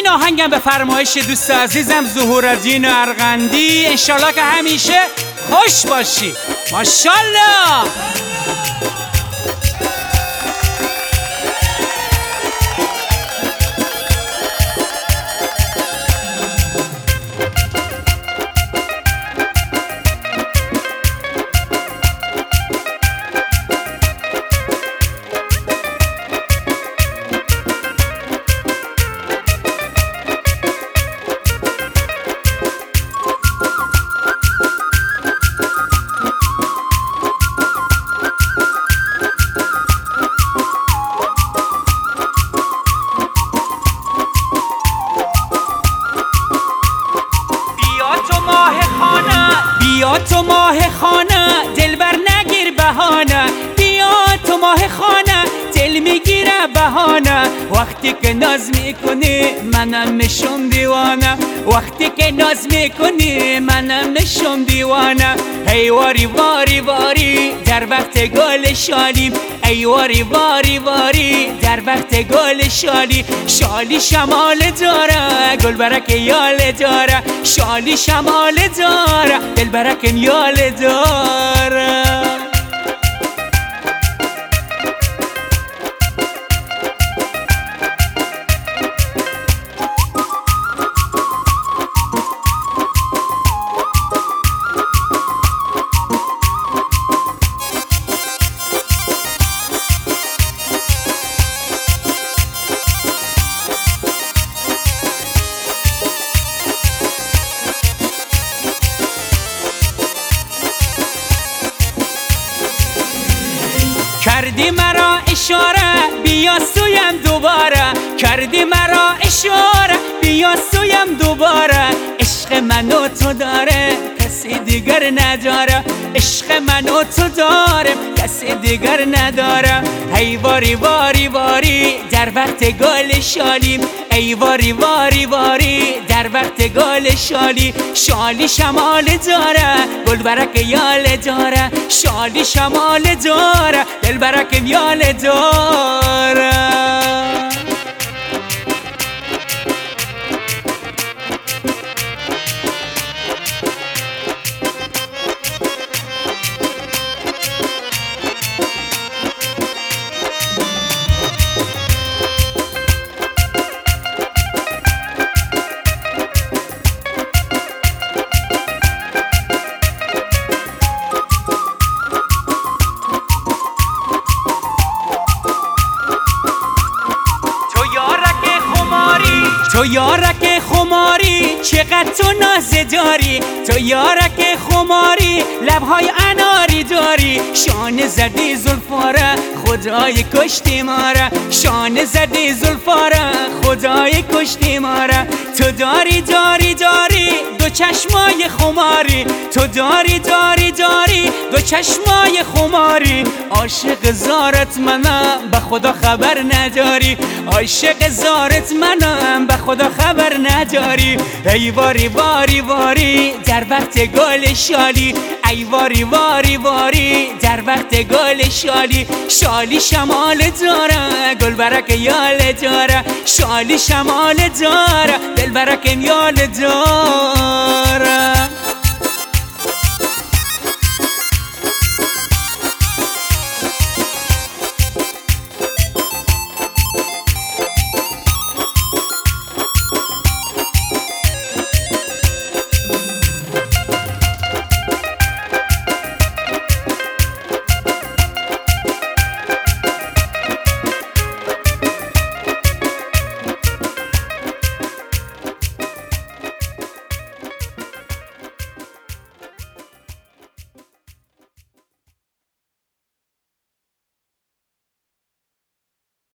آهنگم به فرمایش دوست عزیزم ظهورالدین ارغندی. انشالله که همیشه خوش باشی. ماشالله. بیا تو ماه خانه دلبر نگیر بهانه، بیا تو ماه خانه دل میگیره بهانه. وقتی که ناز میکنی منم میشم دیوانه، وقتی که ناز میکنی منم میشم دیوانه. ای واری واری واری در وقت گل شالی، ای واری واری واری در وقت گل شالی. شالی شمال داره گل برک یال داره، شالی شمال داره دل برک یال داره. کردی مرا اشاره بیا سویم دوباره، کردی مرا اشاره بیا سویم دوباره. عشق منو تو داره کسی دیگر نداره، عشق منو تو داره کسی دیگر نداره. ای واری واری واری در وقت گل شالی، ای واری واری واری در وقت گل شالی. شالی شمال داره گل برک یال داره، شالی شمال داره دل برک یال داره. تو یارک خماری چقدر تو نازه داری، تو یارک خماری لبهای اناری داری. شانه زدی زلفاره خدای کشتی ماره، شانه زدی زلفاره خدای کشتی ماره. تو داری داری داری دو چشمای خماری، تو داری داری داری دو چشمای خماری. عاشق زارت منم به خدا خبر نداری، عاشق زارت منم به خدا خبر نداری. ای واری واری واری در وقت گل شالی، ای واری واری واری در وقت گل شالی. شالی شمال داره گل برک یال داره، شالی شمال داره دل برک یال داره.